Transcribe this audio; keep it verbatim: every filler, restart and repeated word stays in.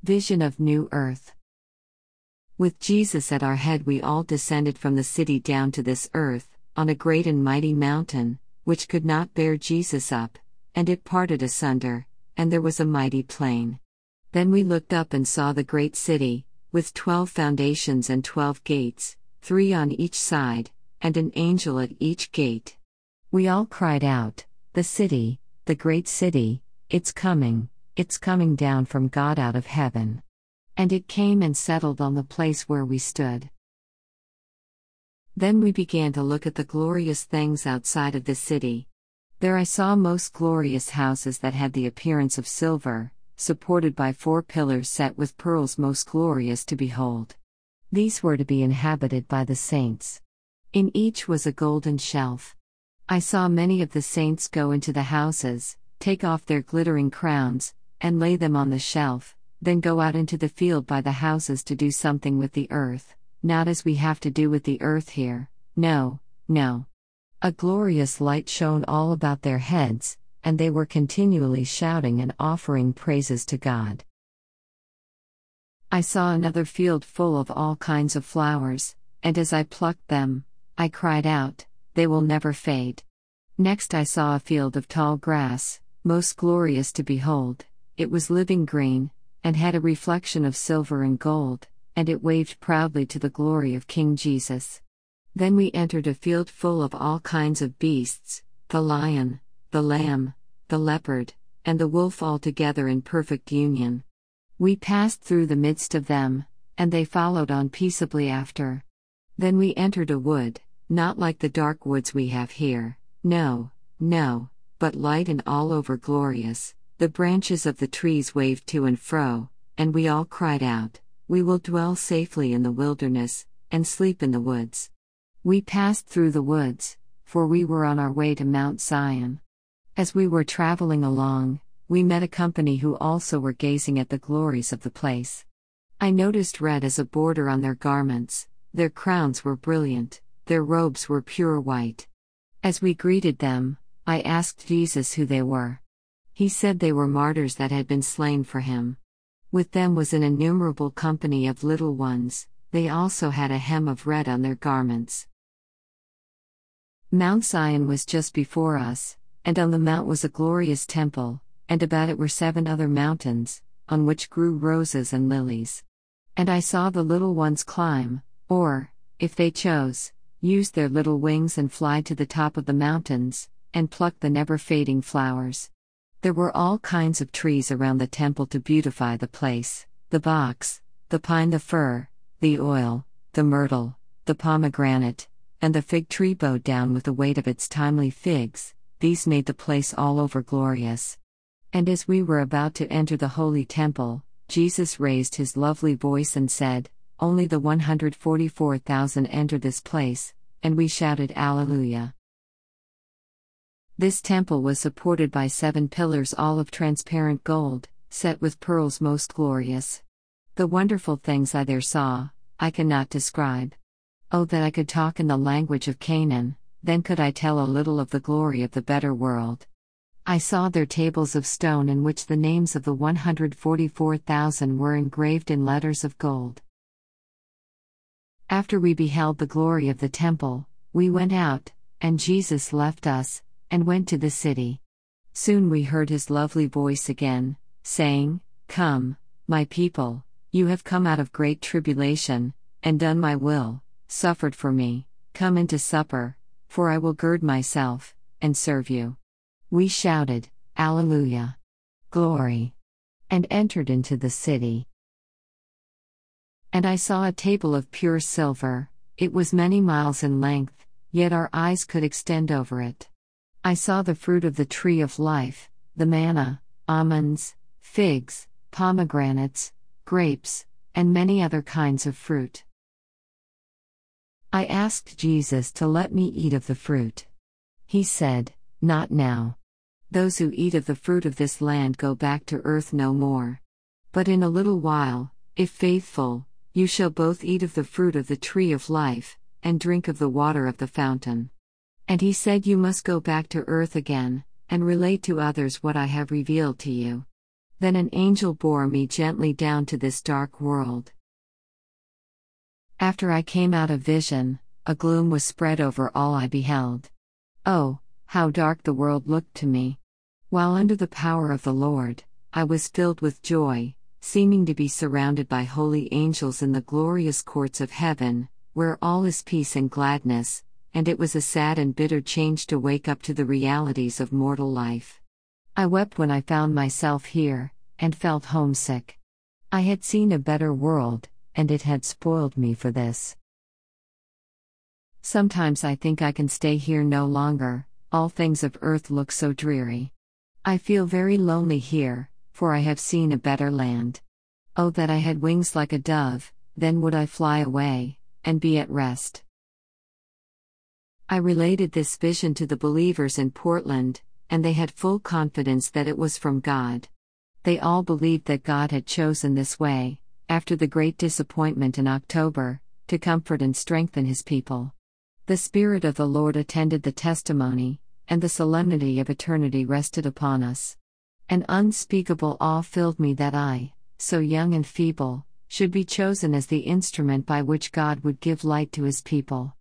Vision of New Earth. With Jesus at our head, we all descended from the city down to this earth, on a great and mighty mountain, which could not bear Jesus up, and it parted asunder, and there was a mighty plain. Then we looked up and saw the great city, with twelve foundations and twelve gates, three on each side, and an angel at each gate. We all cried out, "The city, the great city, it's coming, it's coming down from God out of heaven." And it came and settled on the place where we stood. Then we began to look at the glorious things outside of the city. There I saw most glorious houses that had the appearance of silver, supported by four pillars set with pearls, most glorious to behold. These were to be inhabited by the saints. In each was a golden shelf. I saw many of the saints go into the houses, take off their glittering crowns, and lay them on the shelf, then go out into the field by the houses to do something with the earth, not as we have to do with the earth here, no, no. A glorious light shone all about their heads, and they were continually shouting and offering praises to God. I saw another field full of all kinds of flowers, and as I plucked them, I cried out, "They will never fade." Next I saw a field of tall grass, most glorious to behold. It was living green, and had a reflection of silver and gold, and it waved proudly to the glory of King Jesus. Then we entered a field full of all kinds of beasts, the lion, the lamb, the leopard, and the wolf all together in perfect union. We passed through the midst of them, and they followed on peaceably after. Then we entered a wood, not like the dark woods we have here, no, no, but light and all over glorious. The branches of the trees waved to and fro, and we all cried out, "We will dwell safely in the wilderness, and sleep in the woods." We passed through the woods, for we were on our way to Mount Zion. As we were traveling along, we met a company who also were gazing at the glories of the place. I noticed red as a border on their garments, their crowns were brilliant, their robes were pure white. As we greeted them, I asked Jesus who they were. He said they were martyrs that had been slain for him. With them was an innumerable company of little ones, they also had a hem of red on their garments. Mount Zion was just before us, and on the mount was a glorious temple, and about it were seven other mountains, on which grew roses and lilies. And I saw the little ones climb, or, if they chose, use their little wings and fly to the top of the mountains, and pluck the never-fading flowers. There were all kinds of trees around the temple to beautify the place, the box, the pine, the fir, the oil, the myrtle, the pomegranate, and the fig tree bowed down with the weight of its timely figs. These made the place all over glorious. And as we were about to enter the holy temple, Jesus raised his lovely voice and said, "Only the one hundred forty-four thousand enter this place," and we shouted Alleluia. This temple was supported by seven pillars, all of transparent gold, set with pearls most glorious. The wonderful things I there saw, I cannot describe. Oh, that I could talk in the language of Canaan, then could I tell a little of the glory of the better world. I saw there tables of stone in which the names of the one hundred forty-four thousand were engraved in letters of gold. After we beheld the glory of the temple, we went out, and Jesus left us, and went to the city. Soon we heard his lovely voice again, saying, "Come, my people, you have come out of great tribulation, and done my will, suffered for me, come into supper, for I will gird myself, and serve you." We shouted, Alleluia! Glory! And entered into the city. And I saw a table of pure silver, it was many miles in length, yet our eyes could extend over it. I saw the fruit of the tree of life, the manna, almonds, figs, pomegranates, grapes, and many other kinds of fruit. I asked Jesus to let me eat of the fruit. He said, "Not now. Those who eat of the fruit of this land go back to earth no more. But in a little while, if faithful, you shall both eat of the fruit of the tree of life, and drink of the water of the fountain." And he said, "You must go back to earth again, and relate to others what I have revealed to you." Then an angel bore me gently down to this dark world. After I came out of vision, a gloom was spread over all I beheld. Oh, how dark the world looked to me! While under the power of the Lord, I was filled with joy, seeming to be surrounded by holy angels in the glorious courts of heaven, where all is peace and gladness, and it was a sad and bitter change to wake up to the realities of mortal life. I wept when I found myself here, and felt homesick. I had seen a better world, and it had spoiled me for this. Sometimes I think I can stay here no longer, all things of earth look so dreary. I feel very lonely here, for I have seen a better land. Oh, that I had wings like a dove, then would I fly away, and be at rest. I related this vision to the believers in Portland, and they had full confidence that it was from God. They all believed that God had chosen this way, after the great disappointment in October, to comfort and strengthen His people. The Spirit of the Lord attended the testimony, and the solemnity of eternity rested upon us. An unspeakable awe filled me that I, so young and feeble, should be chosen as the instrument by which God would give light to His people.